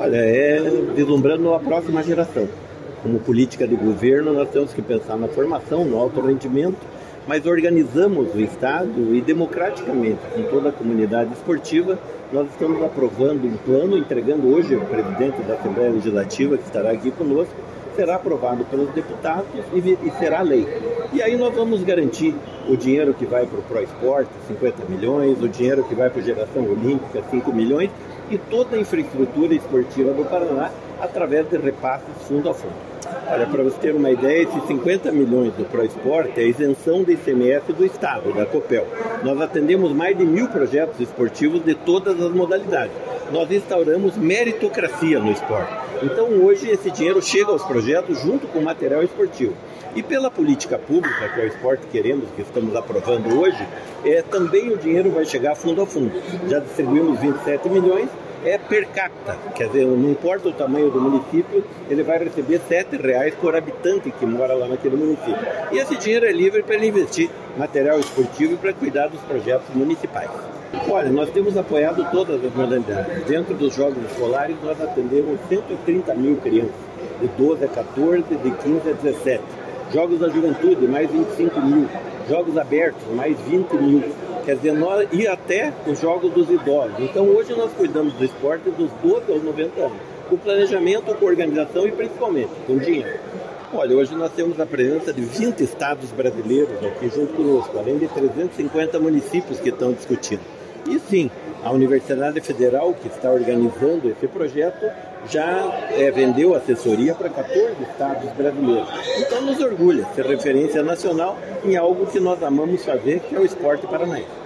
Olha, vislumbrando a próxima geração. Como política de governo, nós temos que pensar na formação, no alto rendimento, mas organizamos o Estado e democraticamente, com toda a comunidade esportiva, nós estamos aprovando um plano, entregando hoje ao presidente da Assembleia Legislativa, que estará aqui conosco, será aprovado pelos deputados e será lei. E aí nós vamos garantir o dinheiro que vai para o ProEsport, 50 milhões, o dinheiro que vai para a Geração Olímpica, 5 milhões, e toda a infraestrutura esportiva do Paraná através de repasses fundo a fundo. Olha, para você ter uma ideia, esses 50 milhões do ProEsport é a isenção do ICMS do Estado, da Copel. Nós atendemos mais de 1.000 projetos esportivos de todas as modalidades. Nós instauramos meritocracia no esporte. Então hoje esse dinheiro chega aos projetos junto com o material esportivo. E pela política pública, que é o Esporte Queremos, que estamos aprovando hoje, também o dinheiro vai chegar fundo a fundo. Já distribuímos 27 milhões, per capita, quer dizer, não importa o tamanho do município, ele vai receber R$7 por habitante que mora lá naquele município. E esse dinheiro é livre para ele investir em material esportivo e para cuidar dos projetos municipais. Olha, nós temos apoiado todas as modalidades. Dentro dos jogos escolares, nós atendemos 130 mil crianças, de 12 a 14, de 15 a 17. Jogos da juventude, mais 25 mil. Jogos abertos, mais 20 mil. Quer dizer, e até os jogos dos idosos. Então hoje nós cuidamos do esporte dos 12 aos 90 anos. Com planejamento, com organização e principalmente com dinheiro. Olha, hoje nós temos a presença de 20 estados brasileiros aqui junto conosco, além de 350 municípios que estão discutindo. E sim, a Universidade Federal, que está organizando esse projeto, já vendeu assessoria para 14 estados brasileiros. Então nos orgulha ser referência nacional em algo que nós amamos fazer, que é o esporte paranaense.